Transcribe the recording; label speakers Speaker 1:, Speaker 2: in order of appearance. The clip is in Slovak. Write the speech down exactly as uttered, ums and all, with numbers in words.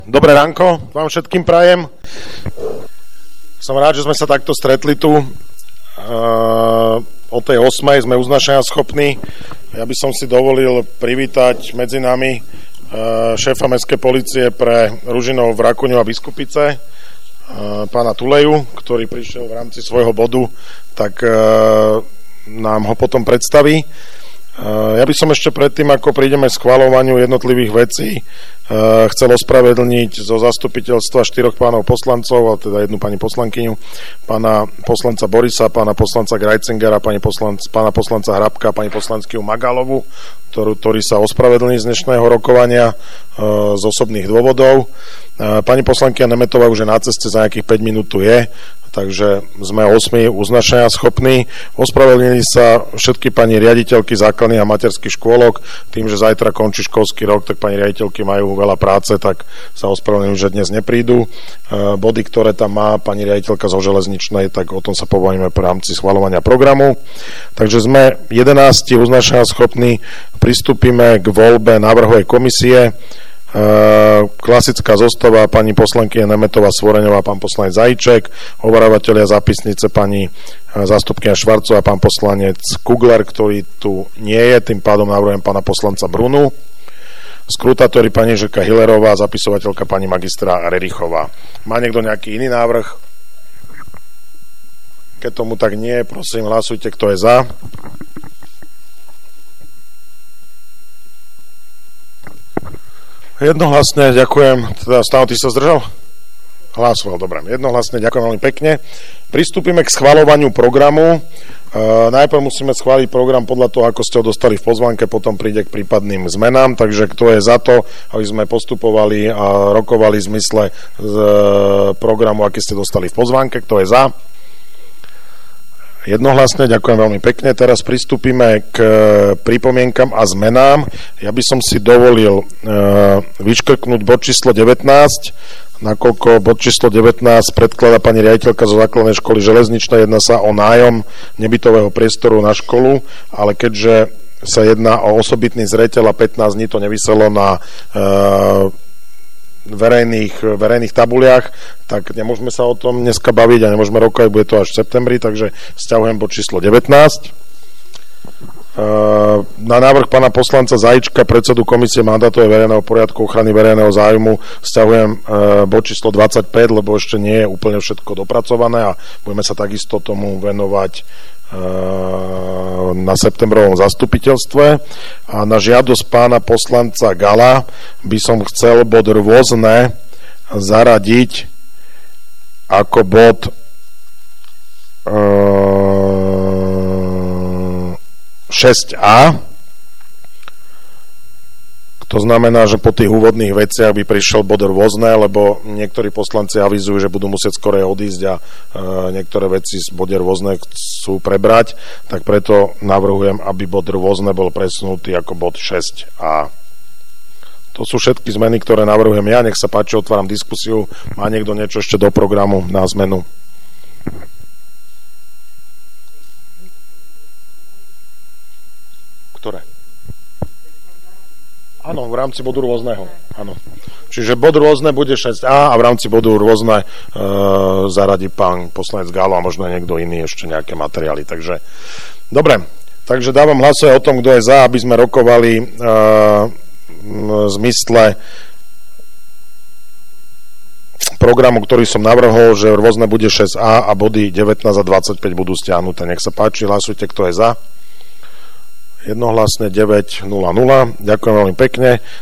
Speaker 1: Dobré ránko vám všetkým prajem. Som rád, že sme sa takto stretli tu. Uh, o tej osmej sme uznašania schopní. Ja by som si dovolil privítať medzi nami uh, šéfa mestskej polície pre Ružinov, Rakuňov a Biskupice, uh, pána Tuleju, ktorý prišiel v rámci svojho bodu, tak uh, nám ho potom predstaví. Ja by som ešte predtým, ako prídeme k schvaľovaniu jednotlivých vecí, chcel ospravedlniť zo zastupiteľstva štyroch pánov poslancov, a teda jednu pani poslankyňu, pána poslanca Borisa, pána poslanca Grajcingera, pani poslanc, pána poslanca Hrabka, pani poslankyňu Magalovu, ktorú, ktorí sa ospravedlní z dnešného rokovania z osobných dôvodov. Pani poslankyňa Nemetová už je na ceste, za nejakých päť minút tu je, takže sme osmi uznašania schopní. Ospravedlnili sa všetky pani riaditeľky základných a materských škôlok, tým, že zajtra končí školský rok, tak pani riaditeľky majú veľa práce, tak sa ospravedlňujú, že dnes neprídu. Body, ktoré tam má pani riaditeľka zo železničnej, tak o tom sa pobavíme v rámci schvaľovania programu. Takže sme jedenásti uznašania schopní, pristúpime k voľbe návrhovej komisie. Klasická zostava, pani poslankyňa Nemetová, Svoreňová, pán poslanec Zajíček, overovatelia zápisnice pani zástupkyňa Švarcová, pán poslanec Kugler, ktorý tu nie je, tým pádom navrhujem pána poslanca Brunu, skrutátori pani Žeka Hillerová, zapisovateľka pani magistra Rerichová. Má niekto nejaký iný návrh? Keď tomu tak nie, prosím, hlasujte, kto je za. Jednohlasne, ďakujem. Teda Stano, ty sa zdržal? Hlasoval, dobre. Jednohlasne, ďakujem veľmi pekne. Pristúpime k schvaľovaniu programu. E, najprv musíme schváliť program podľa toho, ako ste ho dostali v pozvánke, potom príde k prípadným zmenám, takže kto je za to, aby sme postupovali a rokovali v zmysle z programu, aký ste dostali v pozvánke, kto je za? Jednohlasne, ďakujem veľmi pekne. Teraz pristúpime k pripomienkam a zmenám. Ja by som si dovolil e, vyškrknúť bod číslo devätnásť, nakoľko bod číslo devätnásť predkladá pani riaditeľka zo základnej školy železničnej, jedná sa o nájom nebytového priestoru na školu, ale keďže sa jedná o osobitný zreteľ a pätnásť dní to nevyselo na e, verejných, verejných tabuliach, tak nemôžeme sa o tom dneska baviť a nemôžeme rokovať, bude to až v septembri, takže sťahujem bod číslo devätnásť. Na návrh pána poslanca Zajíčka, predsedu komisie mandátového verejného poriadku, ochrany verejného záujmu, sťahujem bod číslo dvadsaťpäť, lebo ešte nie je úplne všetko dopracované a budeme sa takisto tomu venovať na septembrovom zastupiteľstve. A na žiadosť pána poslanca Gala by som chcel bod rôzne zaradiť ako bod šesť a. To znamená, že po tých úvodných veciach by prišiel bod rôzne, lebo niektorí poslanci avizujú, že budú musieť skorej odísť a e, niektoré veci z bode rôzne chcú prebrať, tak preto navrhujem, aby bod rôzne bol presunutý ako bod šesť a. To sú všetky zmeny, ktoré navrhujem ja. Nech sa páči, otváram diskusiu. Má niekto niečo ešte do programu na zmenu? Ktoré? Áno, v rámci bodu rôzneho. Áno. Čiže bod rôzne bude šesť a a v rámci bodu rôzne e, zaradí pán poslanec Gálo a možno niekto iný ešte nejaké materiály. Takže, dobre, takže dávam hlasovať o tom, kto je za, aby sme rokovali e, v zmysle programu, ktorý som navrhol, že rôzne bude šesť a a body devätnásť a dvadsaťpäť budú stiahnuté. Nech sa páči, hlasujte, kto je za. Jednohlasne deväť nula nula. Ďakujem veľmi pekne.